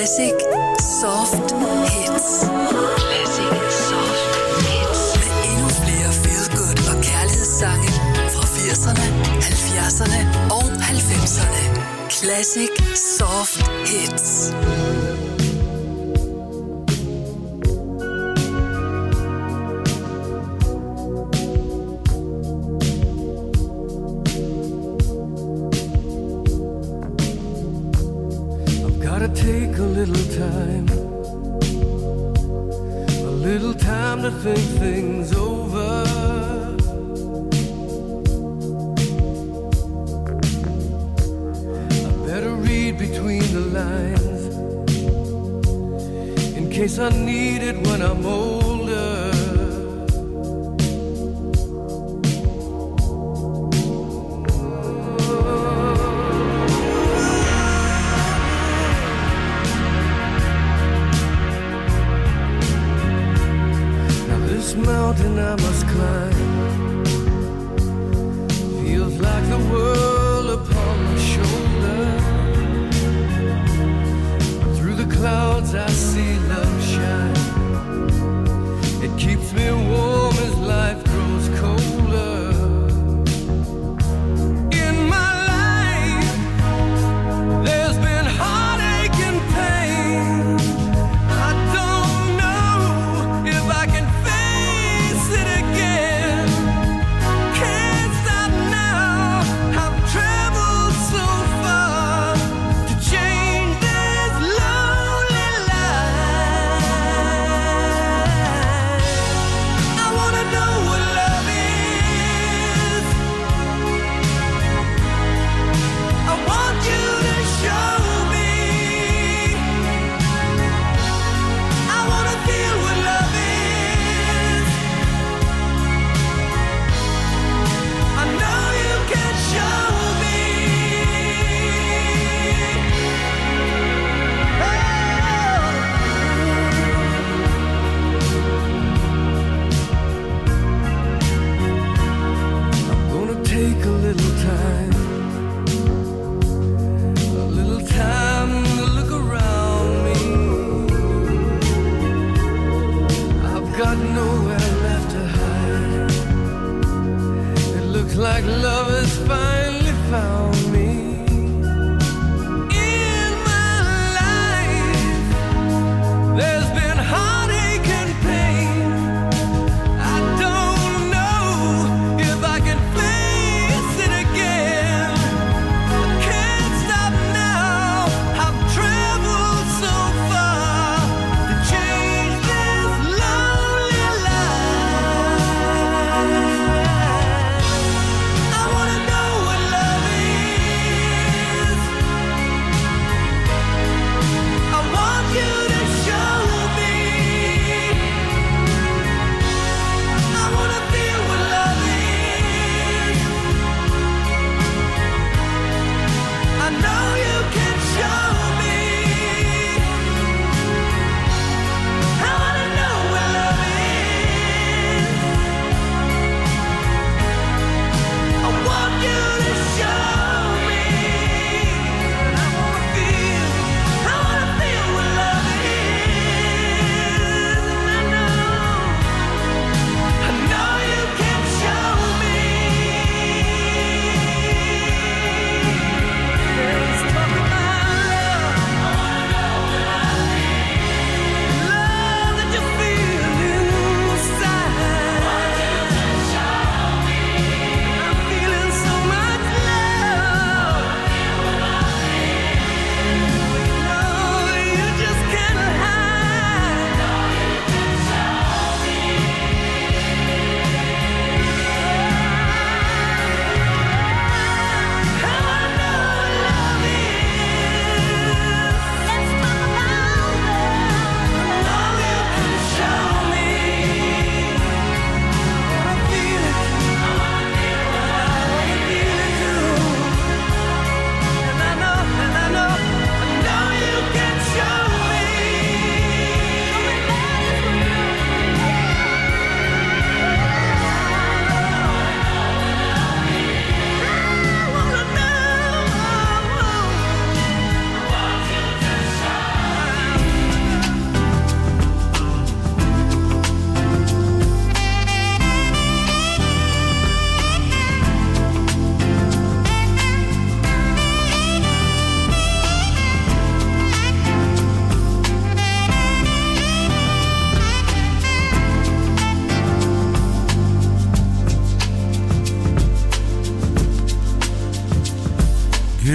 Classic Soft Hits. Classic Soft Hits. Med endnu flere feel-good og kærlighedssange fra 80'erne, 70'erne og 90'erne. Classic Soft Hits. Take a little time to think things over. I better read between the lines in case I need it when I'm older. Mountain I must climb feels like the world upon my shoulder. Through the clouds I see love shine.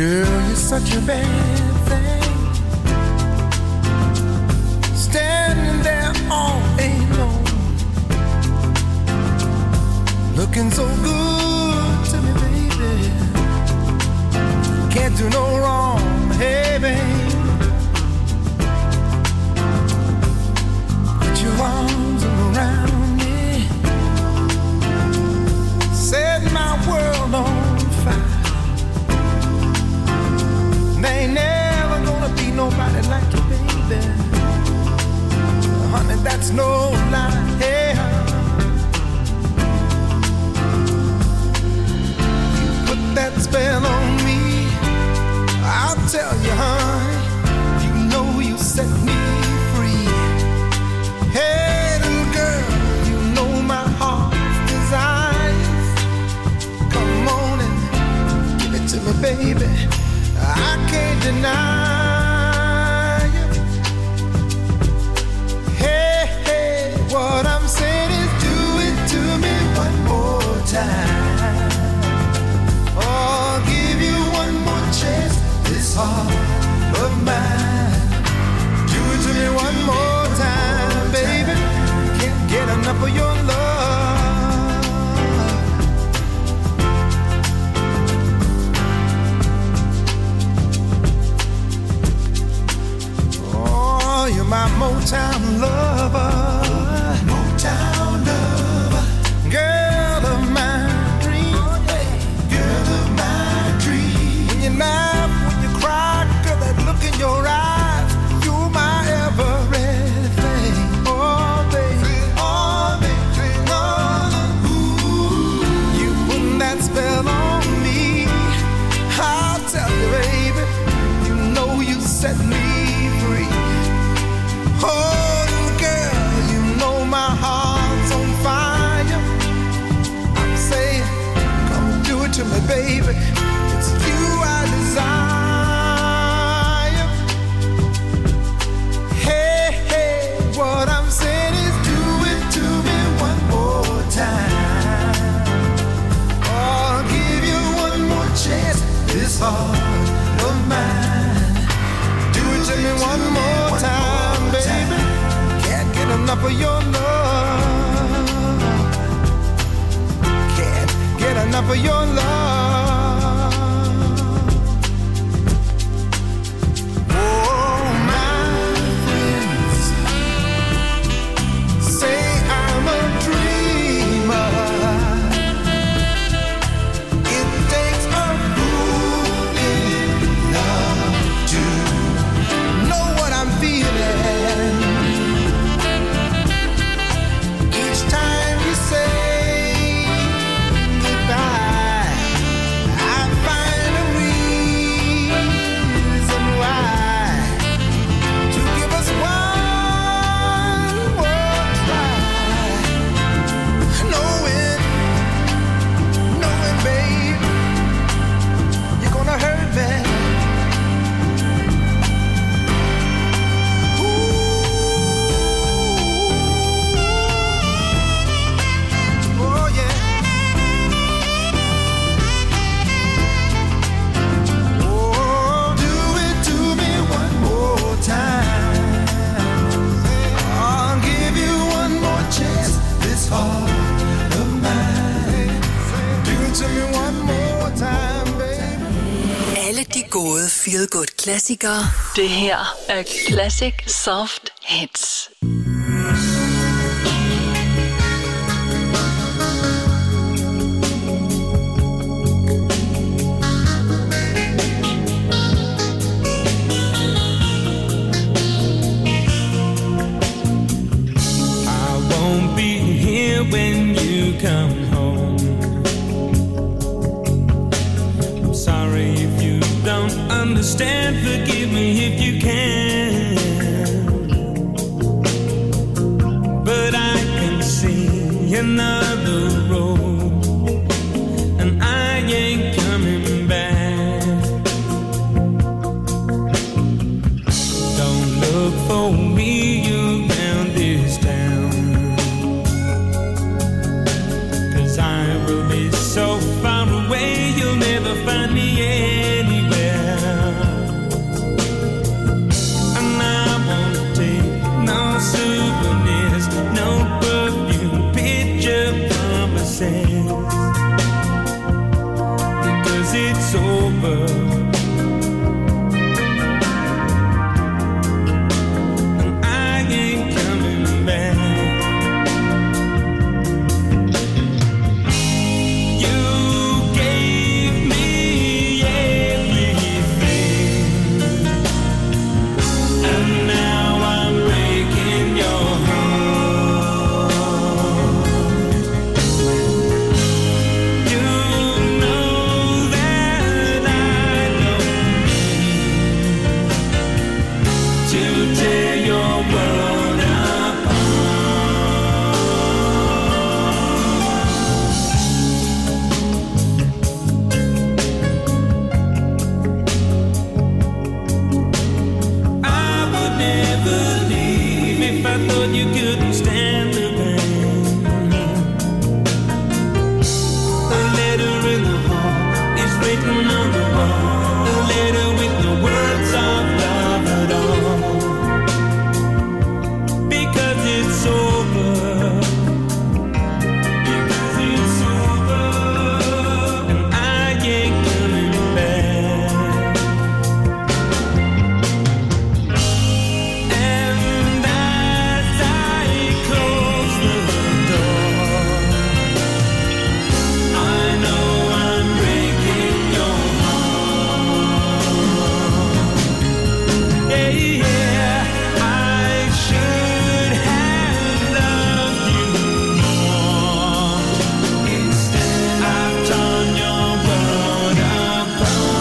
Girl, you're such a bad thing, standing there all alone, looking so good to me, baby. Can't do no wrong, hey, babe. Put your arms around me, set my world on fire. There ain't never gonna be nobody like you, baby. Honey, that's no lie, hey, you put that spell on me, I'll tell you, honey, you know you set me free. Hey, little girl, you know my heart's desires. Come on and give it to me, baby. I can't deny you. Hey, hey, what I'm saying is do it to me one more time. Oh, give you one more chance, this heart of mine. Do it to me one more time, baby. Can't get enough of your love. You're my Motown lover, Motown lover, girl of my dreams, girl of my dreams. When you laugh, when you cry, girl, that look in your eyes, you're my everything. Oh, baby, oh, baby, oh, ooh. You put that spell on me, I'll tell you, baby, you know you set me free. Oh, little girl, you know my heart's on fire. I'm saying, come do it to me, baby. It's you I desire. Hey, hey, what I'm saying is do it to me one more time. Oh, I'll give you one more chance, this heart of mine. Do it to me one more time, baby. Can't get enough of your love. Can't get enough of your love. Oh, my friends say I'm a dreamer. It takes a fool in love to know what I'm feeling. Each time you say goodbye, I find a reason why to give us one more try. Knowing, babe, you're gonna hurt me. Alle de gode feel-good-klassikere. Det her er Classic Soft Hits. When you come home, I'm sorry if you don't understand. Forgive me if you can. But I can see another road, and I ain't coming back. Don't look for me around this town, I will be so far away, you'll never find me anywhere. I thought you couldn't stand the pain. A letter in the hall is written on the wall. A letter with no words of love at all. Because it's over. Because it's over. And I ain't coming back. And as I close the door, I know I'm breaking your heart. Yeah, I should have loved you more. Instead, I've torn your world apart.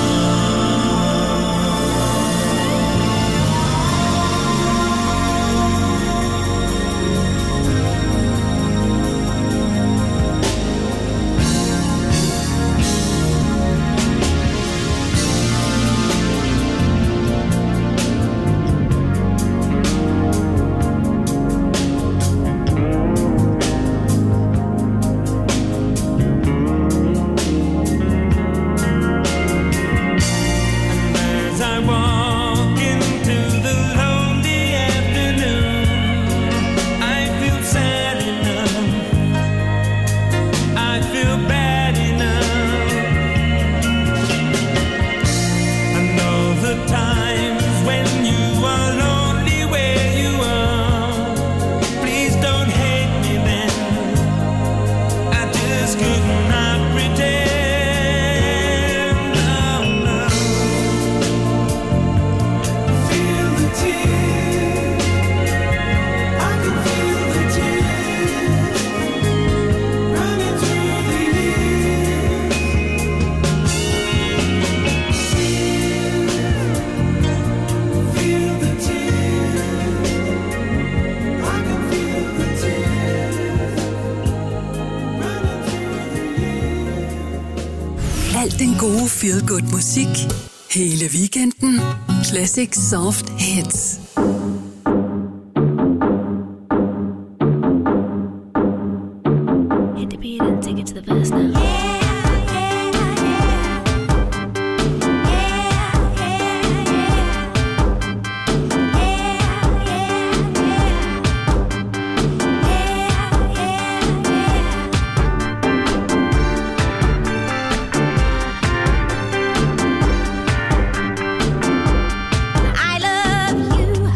As I walk into the lonely afternoon, I feel sad enough. I feel bad enough. I know the times when you are lonely where you are. Please don't hate me then. I just could not pretend. No, no. Feel the tears. I can feel the tears running through the years. Feel the tears. I can feel the tears running through the years. Al den gode feel-good musik hele weekenden. Classic Soft Hits. Hit the beat and take it to the verse now. I love you.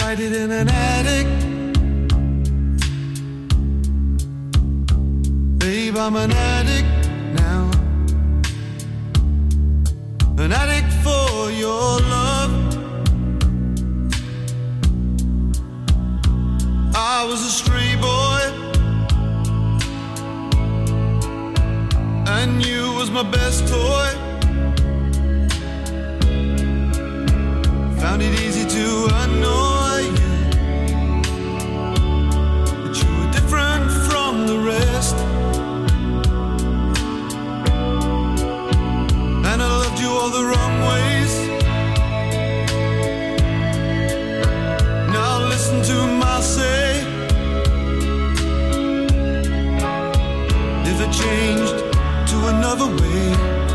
write it in an attic. Babe, I'm an addict now. An addict for your love. I was a stray boy, and you was my best toy. Found it easy to annoy you, but you were different from the rest. And I loved you all the wrong ways. Now listen to my say. If it changed to another way,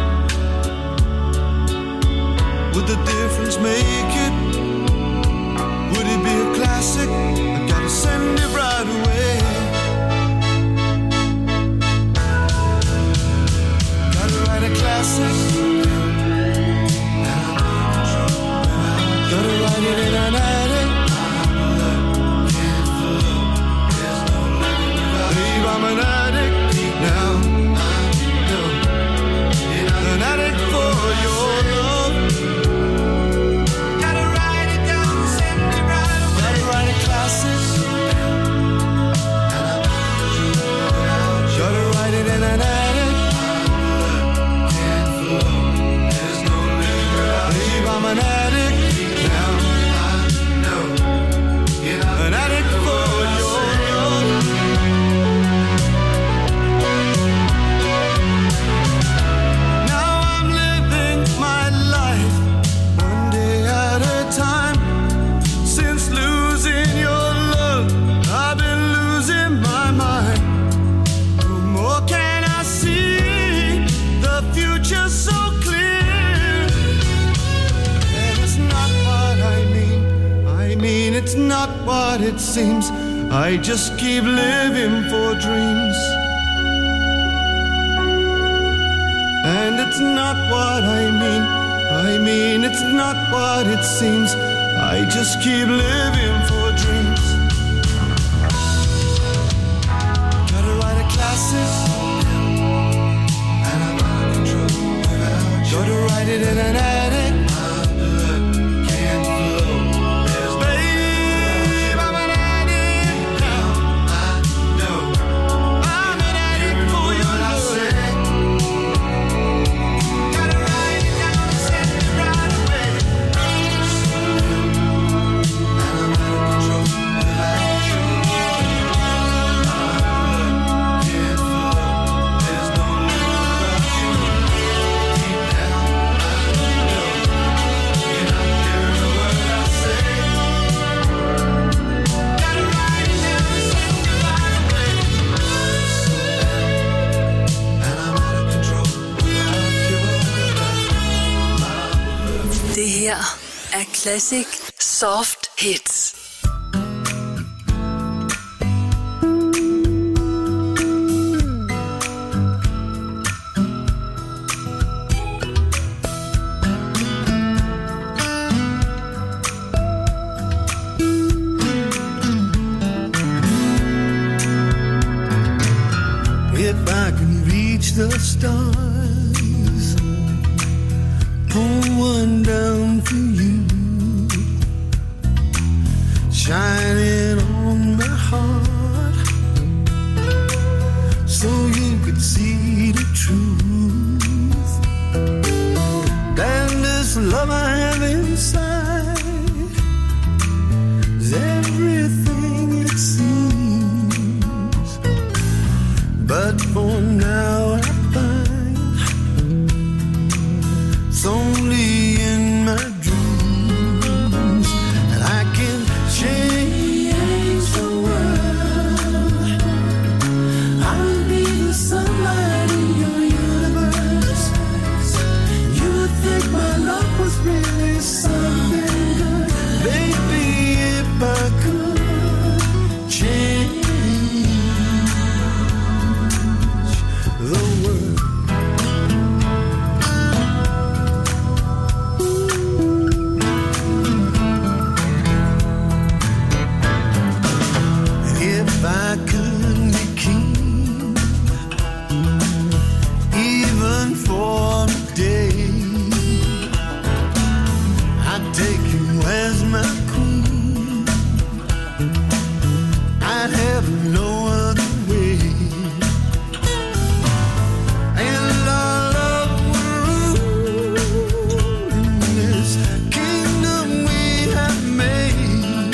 would the difference make it? Would it be a classic? I gotta send it right away. Gotta write a classic. Gotta write it in an attic. Babe, I'm an addict now. An addict for your love. Gotta write it down, send it right away. Gotta write a classic. Gotta write it in an attic. Babe, I'm an addict now. An addict for your love. Now I'm living my life one day at a time. Since losing your love, I've been losing my mind. No more can I see the future so clear. And it's not what I mean. I mean, it's not what it seems. I just keep living for dreams. And it's not what I mean. I mean, it's not what it seems. I just keep living for dreams. Gotta write a classic. And I'm out of control without you. Gotta write it in an attic. My blood can't flow. Babe, I'm an addict now. I know. I'm an addict for your love. Gotta write it down, send it right away. And I'm out of control without you. My blood can't flow. There's no living without you. Deep down, I know you're not hearing a word I say. Gotta write it down, send it right away. And I'm out of control without you. Det her er Classic Soft Hits. If I can reach the stars, pull one down for you, shining on my heart, so you could see the truth. And this love I have inside is everything it seems. But for now I find it's only in my dreams, and I can change the world even for a day. I'd take you as my queen. I'd have no other way. And our love would rule in this kingdom we have made.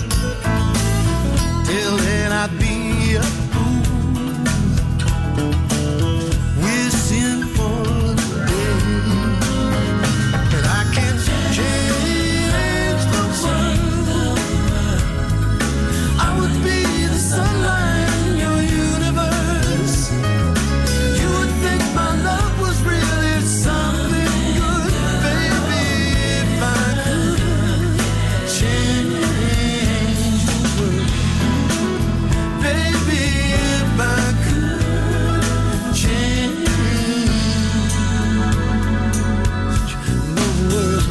Till then I'd be a fool, wishing for the day that I can change the world. I would be the sunlight in your universe. You would think my love was really something good, baby, if I could change the world. Baby, if I could change the world.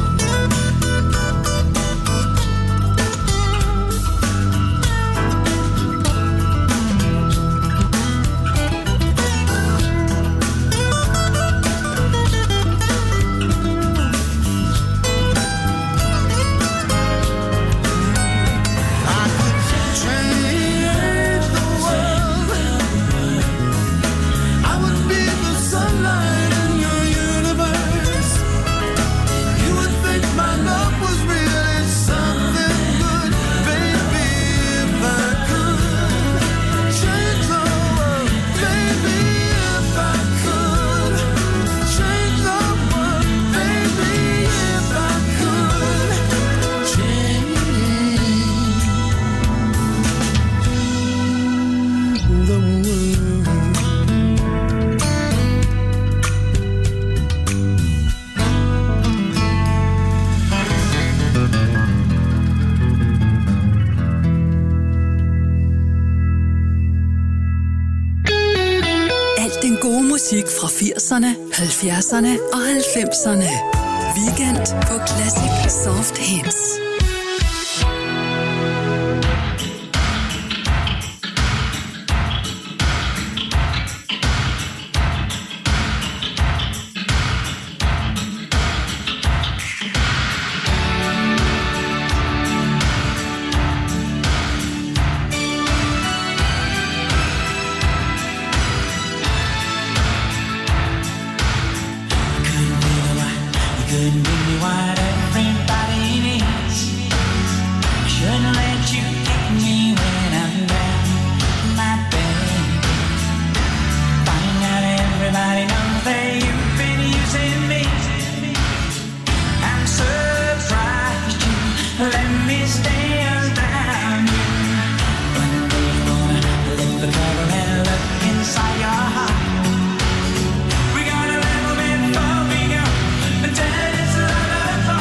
I could change the world. I would be the sunlight in your universe. You would think my love was really something good, baby, if I could change the world. Baby, if I could change the world. Baby, if I could change the world. Alt den gode musik fra 80'erne, 70'erne og 90'erne. Weekend på Classic Soft Hits. Couldn't give me what everybody needs. Shouldn't let you get me when I'm down, my baby. Finding out everybody knows that you've been using me. I'm surprised you let me stay around you. When we're gonna lift the cover and look inside your heart. We got a little bit far we go. But that is a lot of fun.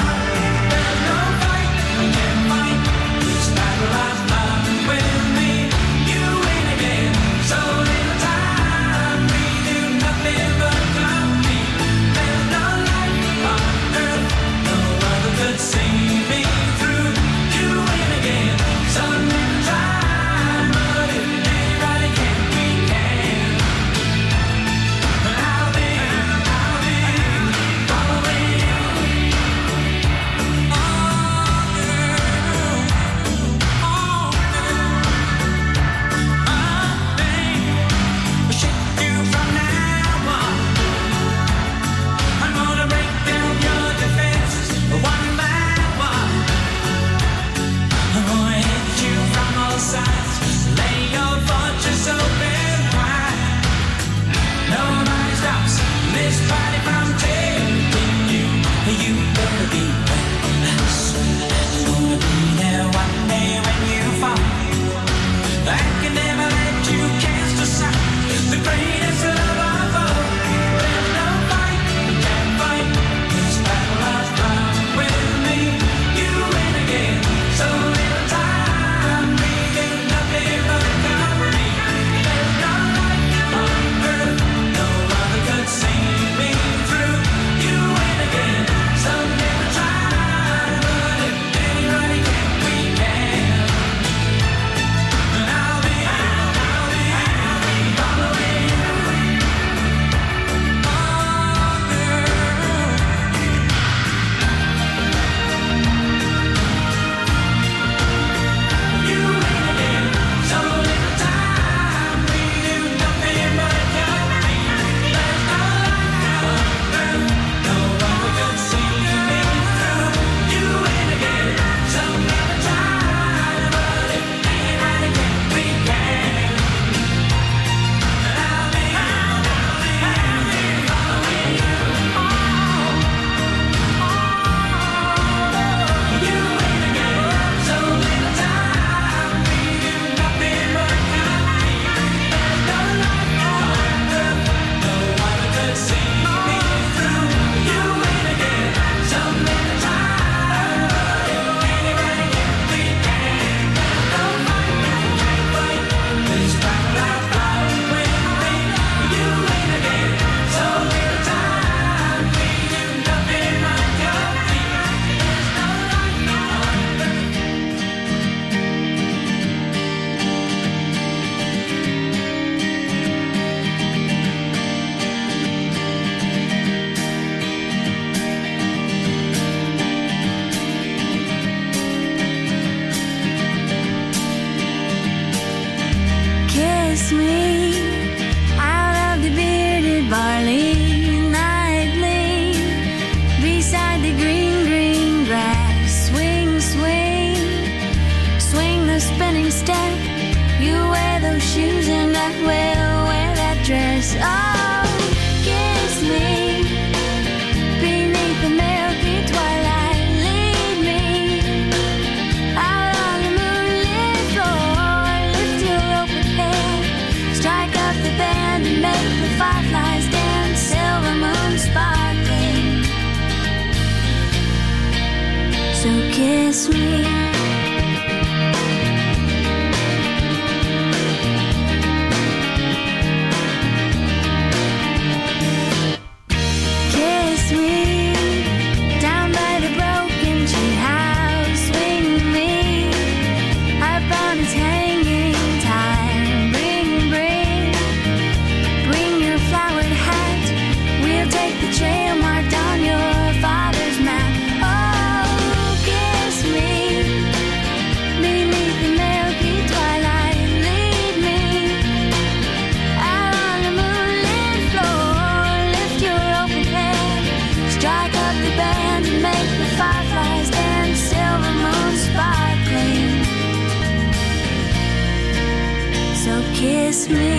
kiss me. Kiss me down by the broken tree house. Swing me up on its hanging time. Bring your flowered hat. We'll take the trail marked on your father's map. Oh, kiss me beneath the milky twilight. Lead me out on the moonlit floor. Lift your open head, strike up the band and make the fireflies dance. Silver moon sparkling. So kiss me.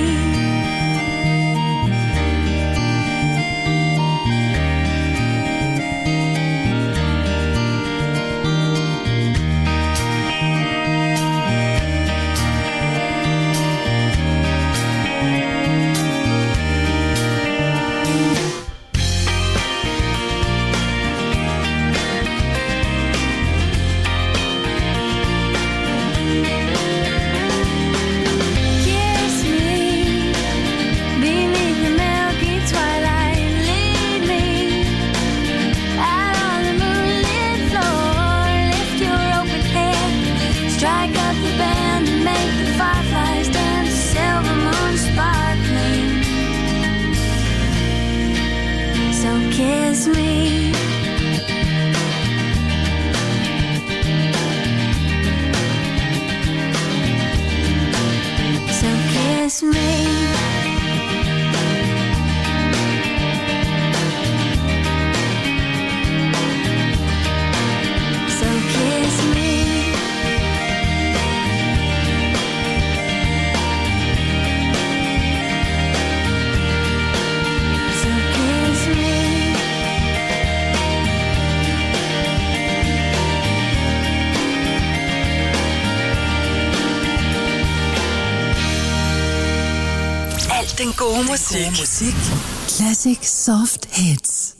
Kiss me beneath the milky twilight. Lead me out on the moonlit floor. Lift your open head, strike up the band and make the fireflies dance. Silver moon sparkling. So kiss me. So kiss me. So kiss me. So kiss me. Alt den gode musik. Classic Soft Hits.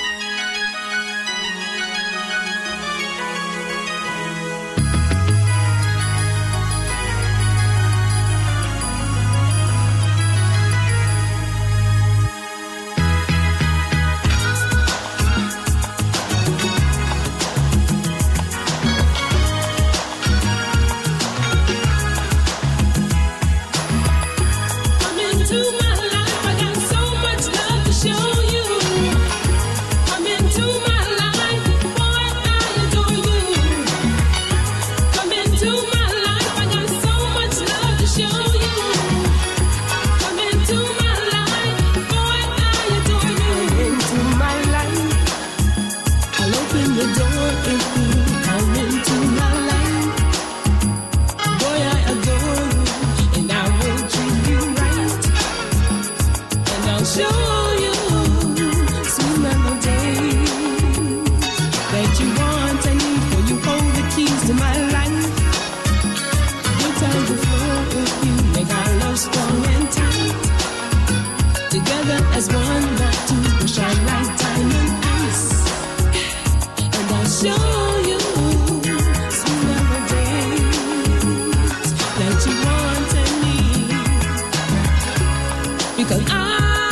Come into my life, I got so much love to show you. Come into my life, boy, I adore you. Come into my life, I got so much love to show you. Come into my life, boy, I adore you. Into my life, I'll open the door if you come into my life. Boy, I adore you, and I will treat you right. And I'll show you sweet melodies that you want and need, for you hold the keys to my life. Good times will flow with you, make our love strong and tight. Together as one, not two, we'll shine like diamond ice. And I'll show you sweet melodies that you want and need. Because I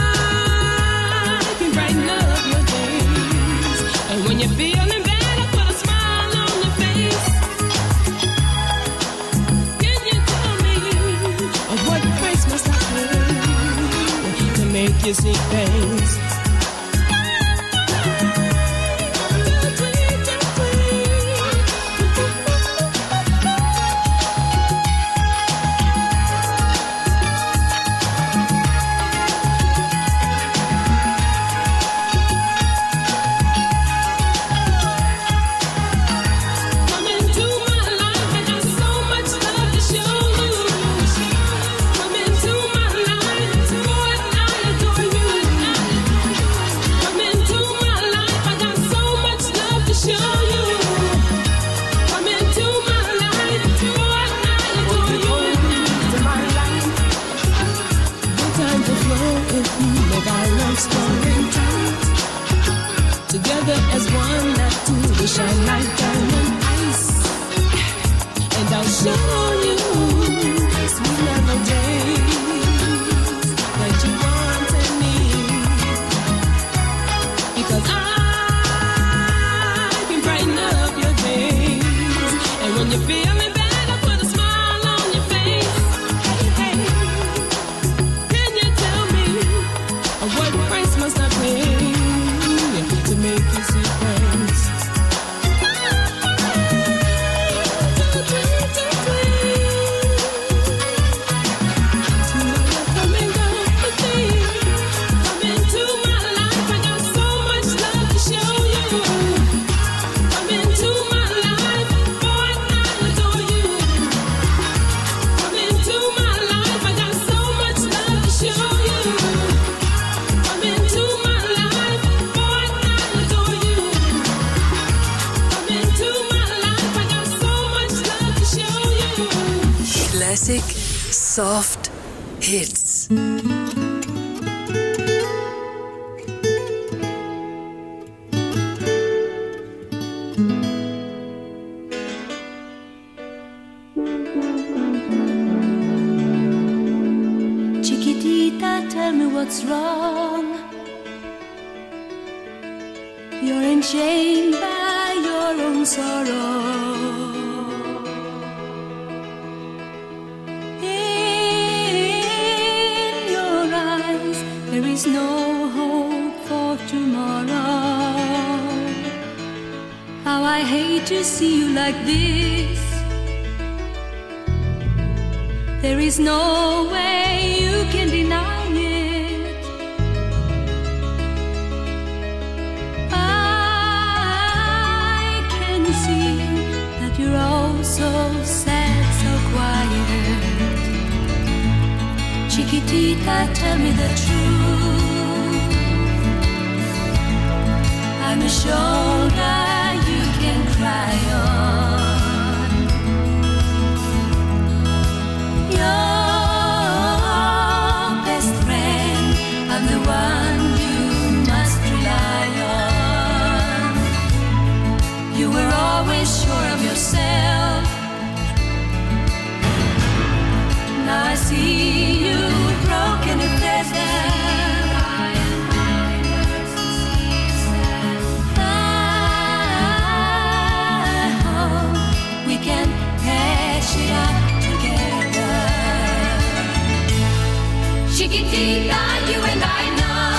can brighten up your days. And when you're feeling bad, I put a smile on your face. Can you tell me of what price must I pay to make you see things? Come into my life, I got so much love to show you. Come into my life, boy, I adore you. Classic Soft Hits. Chiquitita, tell me what's wrong. You're enchained by your own sorrow. In your eyes, there is no hope for tomorrow. How I hate to see you like this. There is no way you can deny it. I can see that you're all so sad, so quiet. Chiquitita, tell me the truth. I'm a shoulder you can cry on. Your best friend, I'm the one you must rely on. You were always sure of yourself. Now I see you broken and desert. I hope we can patch it up. Chiquitita, you and I know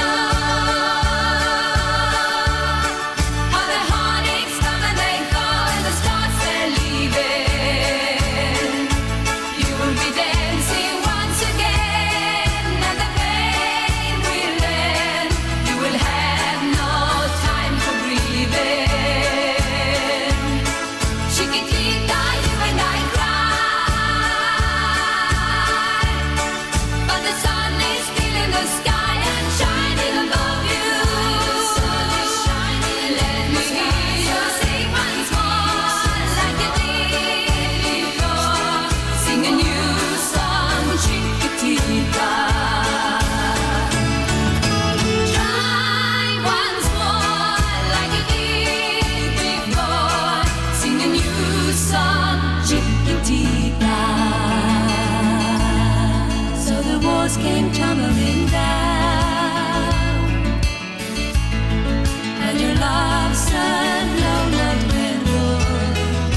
how the heartaches come and they go and the stars they're leaving. You will be dancing once again and the pain will end. You will have no time for breathing. Chiquitita, you and I cry, but the sun is still in the sky and shining above you. Let me hear you sing once more like you did before. Sing a new song, Chiquitita. Try once more like you did before. Sing a new song, Chiquitita. So the walls came tumbling down, and your love said no love candle.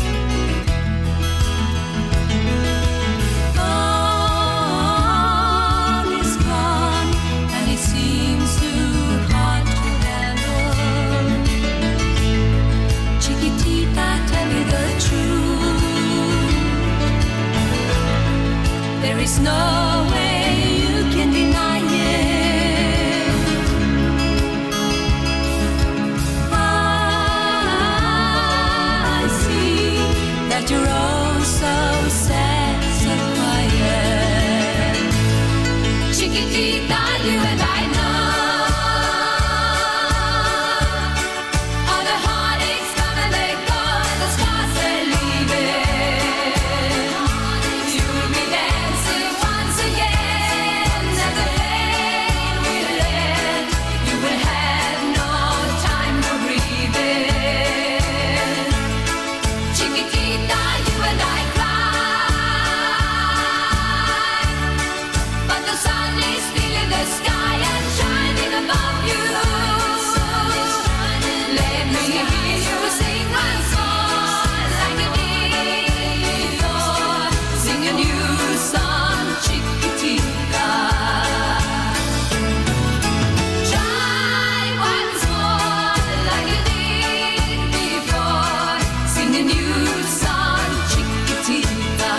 All is gone, and it seems too hard to handle. Chiquitita, tell me the truth. There is no way you can deny it. I see that you're all so sad, so quiet. Chiquitita, you and I know how the heartaches come and they go and the stars they're leaving. You will be dancing once again and the pain will end. You will have no time for breathing. Chiquitita, you and I cry, but the sun is still in the sky and shining above you. Let me hear you sing once more like you did before. Sing a new song, Chiquitita. Try once more like you did before. Sing a new song, Chiquitita.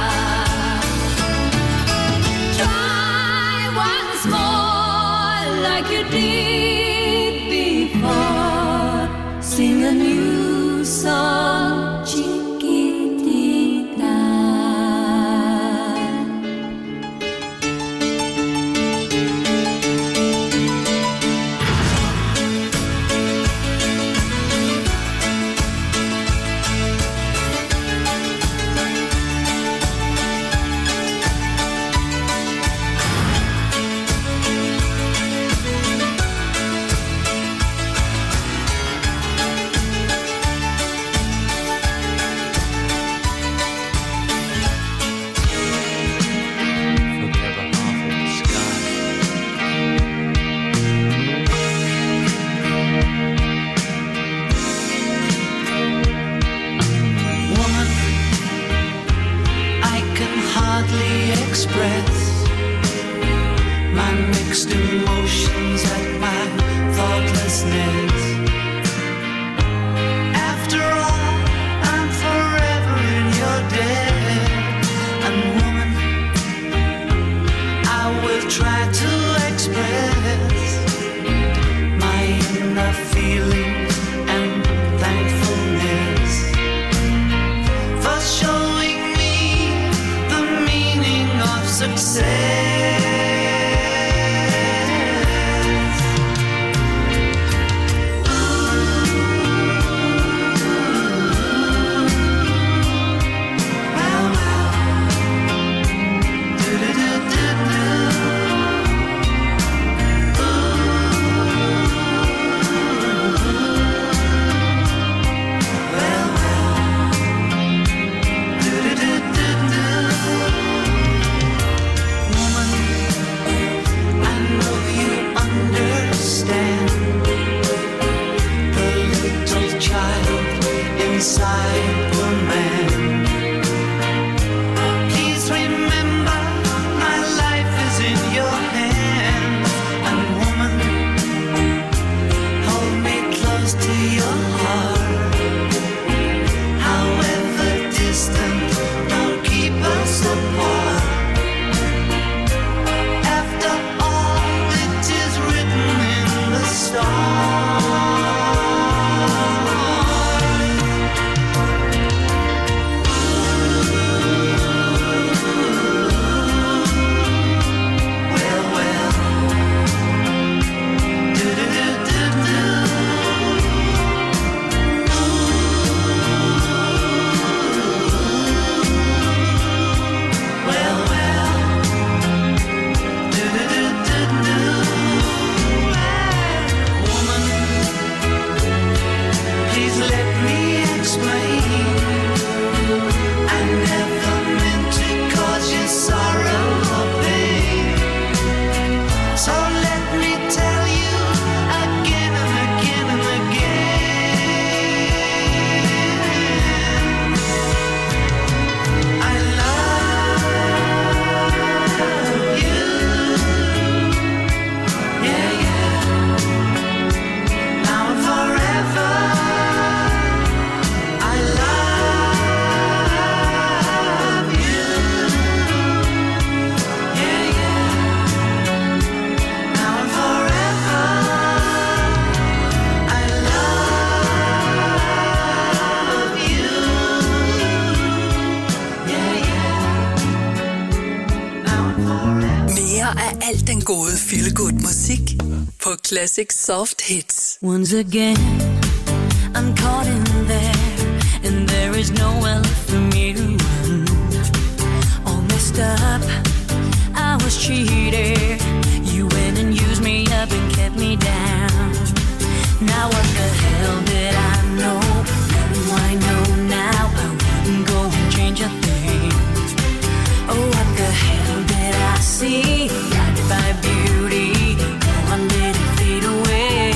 Try once more like you did before. Sing a new song, Chiquitita. express my mixed emotions at my thoughtlessness. After all, I'm forever in your debt. And woman, I will try to express my inner feelings and thankfulness for showing me the meaning of success. Inside the man. Please remember my life is in your hands. And woman, hold me close to your heart. However distant, don't keep us apart. After all, it is written in the stars. Al den gode feel-good musik på Classic Soft Hits. Once again, I'm caught in there, and there is nowhere left for me to run. All messed up, I was cheated. You went and used me up and kept me down. Now what the hell did I know? Now I know now I wouldn't go and change a thing. Oh, what the hell did I see? Blinded by beauty, no one let it fade away.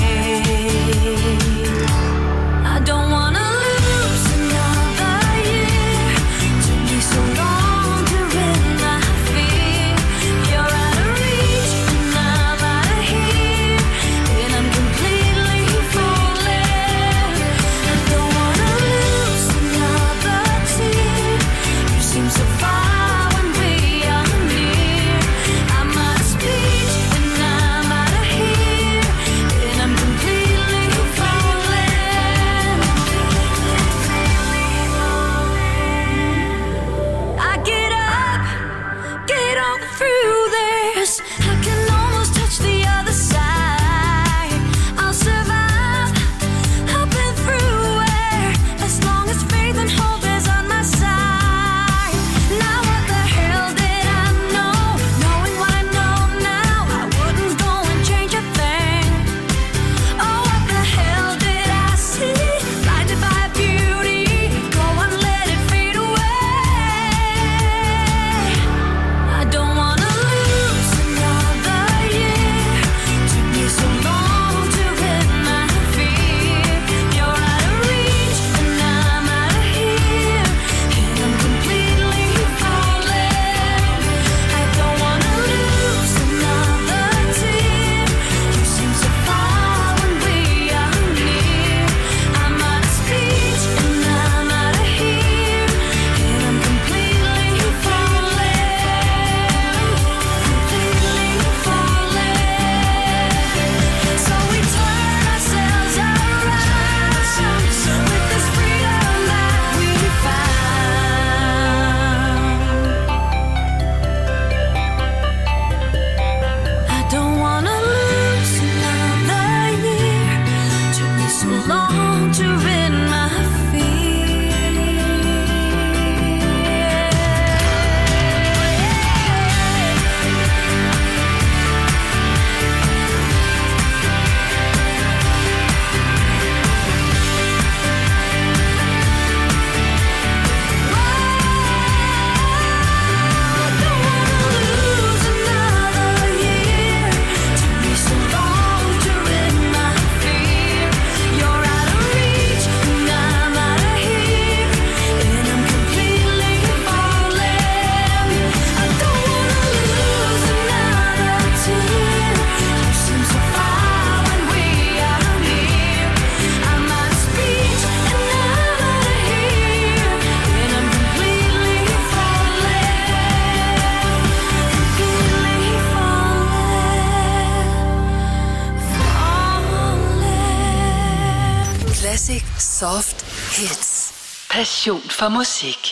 I don't wanna lose another year. Took me so long to rid my fear. You're out of reach and I'm out of here, and I'm completely falling. Classic Soft Hits. Passion for musik.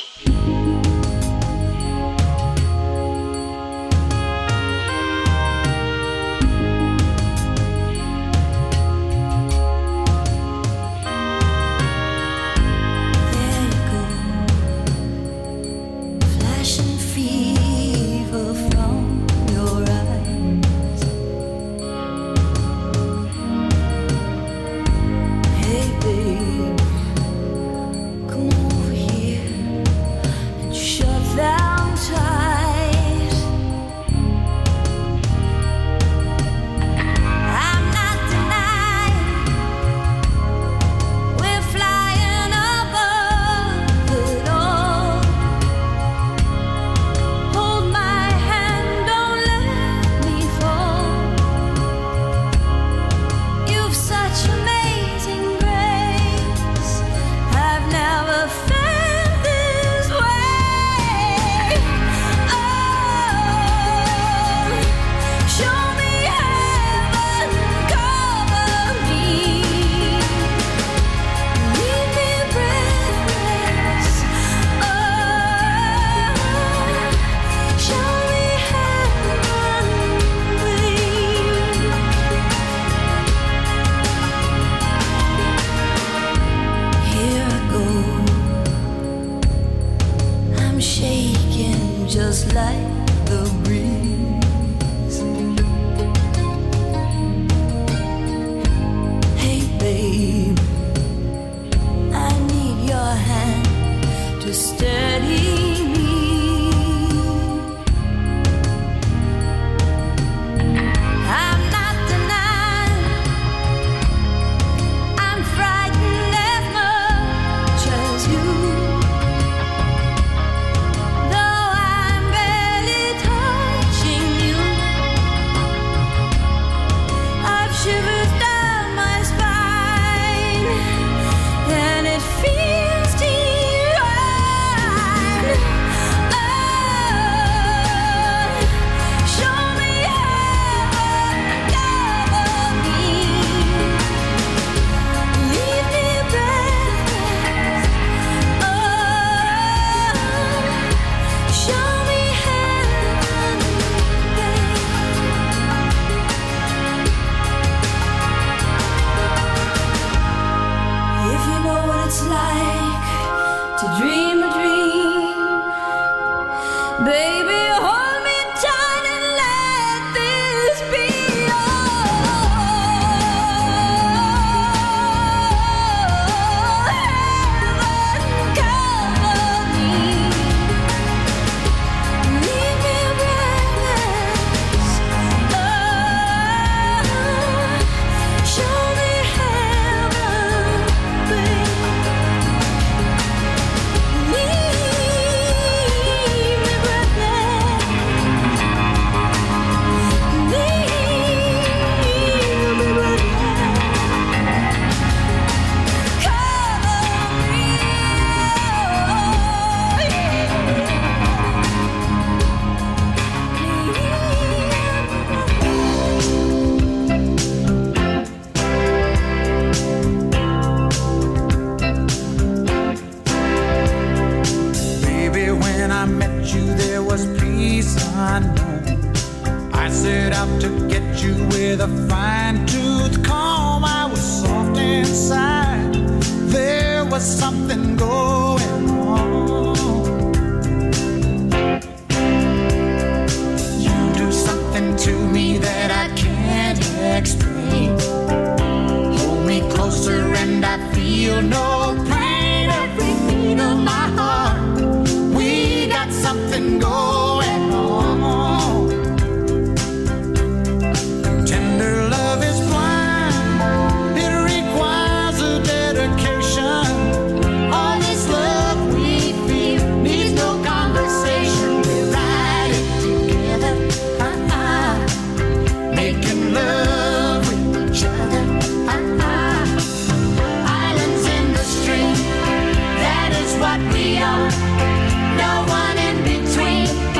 What we are, no one in between.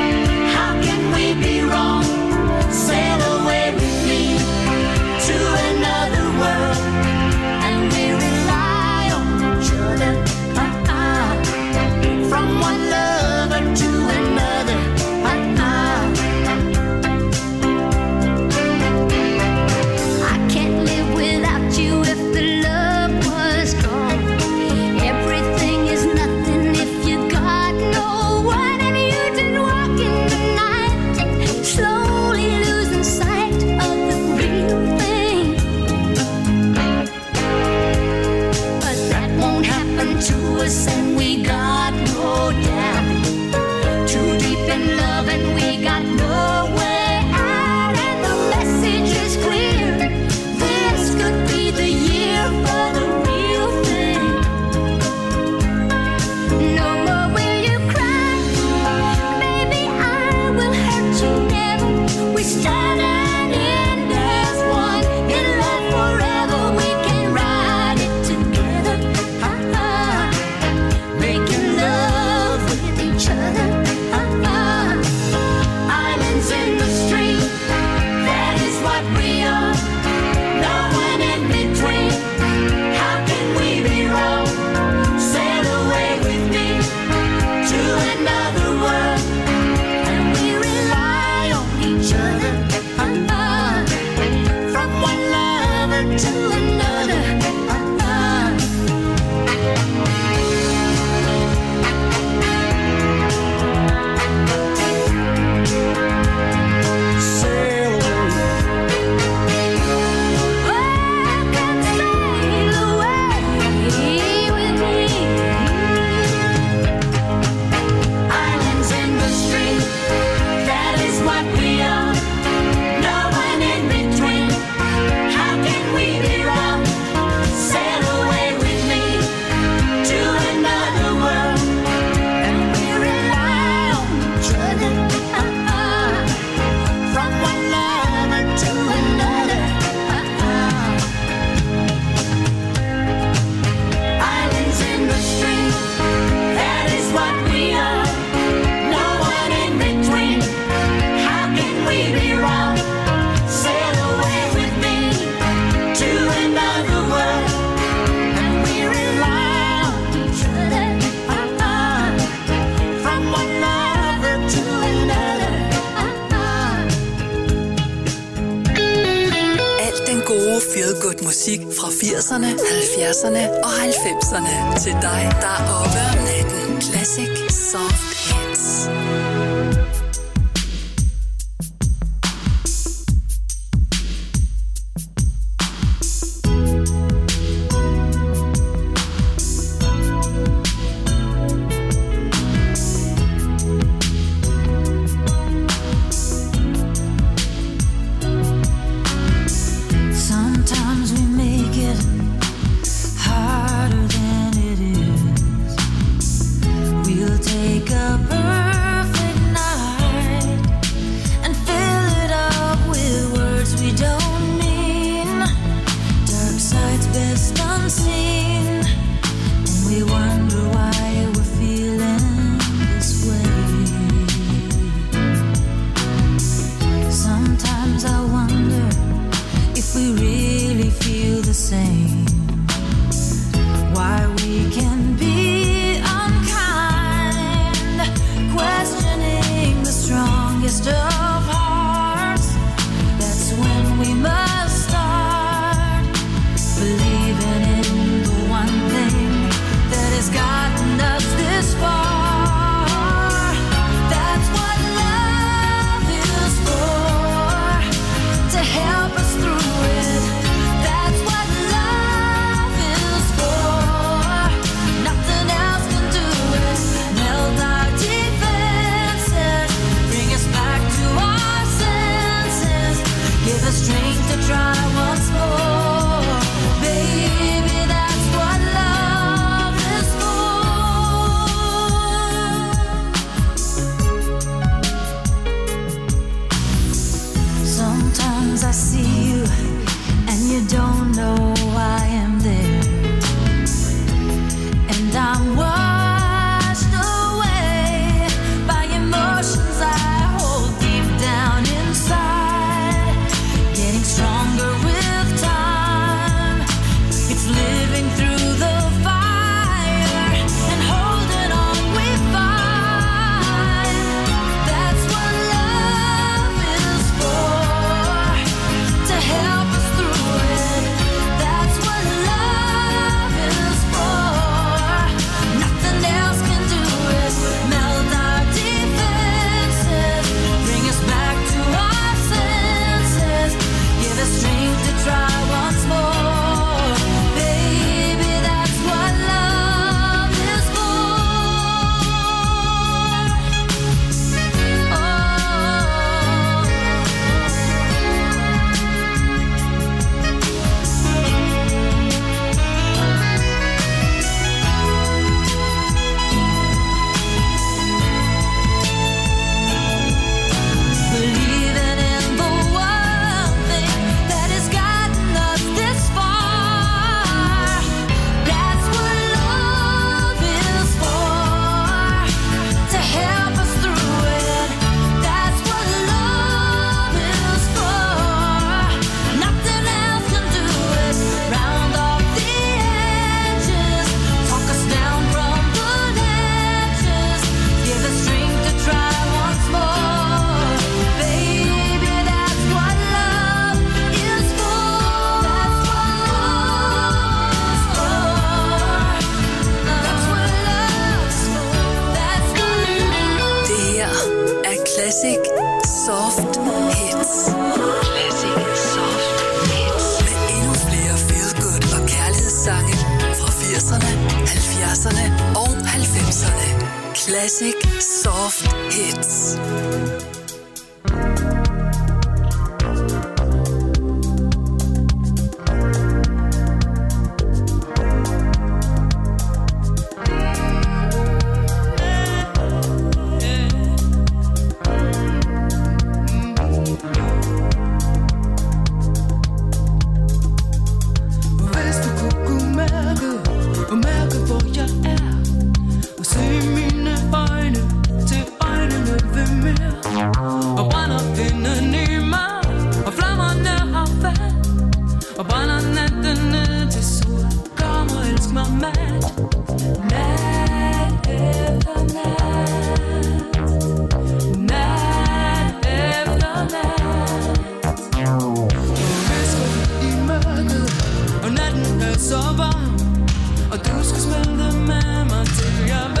to us and we got no doubt. Too deep in love and we got no way out. And the message is clear. This could be the year for the real thing. No more will you cry, baby, I will hurt you never. We stand and end as one. In love forever, we can ride it together. Making love with each other. Islands in the stream, that is what we are. No one in between. How can we be wrong? Sail away with me to another world, and we rely on each other. From one lover to another. Sail away. Come sail away with me. Islands in the stream, that is what we are. No one in between. How can we be wrong? Sail away with me to another world, and we rely on each other. From one lover to another. Islands in the stream, that is what we are. No one in between. How can we be wrong? Sail away with me to another world, and we rely on each other. From one lover to another. Alt den gode feel-good musik fra 80'erne, 70'erne og 90'erne. Til dig, der er oppe om natten. Classic Soft Hits. Sometimes we make it harder than it is. We'll take a perfect night and fill it up with words we don't mean. Dark sides best unseen, and we wonder why we're feeling this way. Sometimes I wonder if we really feel the same. Why we can be unkind, questioning the strongest of hearts. That's when we must start believing in the one thing that has gotten us this far. That's what love is for, to help us through it. That's what love is for. Nothing else can do it. Melt our defenses, bring us back to our senses, give us strength to try once more. Baby, that's what love is for. Sometimes I see you and you don't know I am there, and I'm washed away by emotions I hold deep down inside, getting stronger with time. It's living through the fire and holding on we find. That's what love is for, to help us through it. That's what love is for. Nothing else can do it. Melt our defenses, bring us back to our senses, give us strength to try once more. Baby, Classic Soft Hits. Så varm, og du skal smelte med mig til jeg